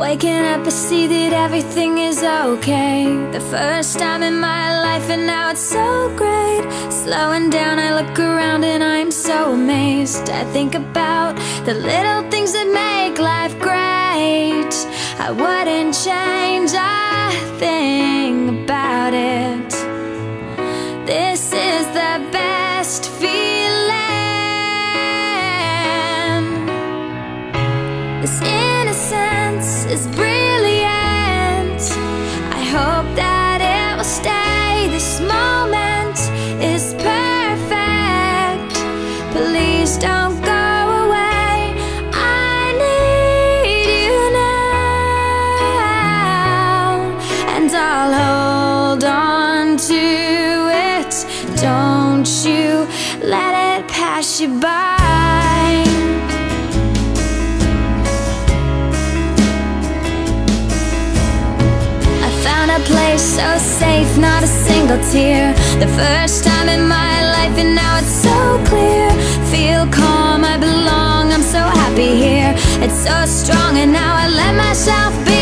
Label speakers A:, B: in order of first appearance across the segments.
A: Waking up, I see that everything is okay. The first time in my life, and now it's so great. Slowing down, I look around and I'm so amazed. I think about the little things that make life great. I wouldn't change a thing about it. This is the best feeling. This innocence is brilliant. I hope that it will stay. This moment is perfect. Please don't go away. I need you now, and I'll hold on to it. Don't you let it pass you by. A place so safe, not a single tear. The first time in my life, and now it's so clear. Feel calm, I belong, I'm so happy here. It's so strong, and now I let myself be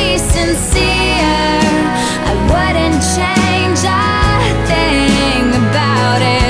A: sincere. I wouldn't change a thing about it.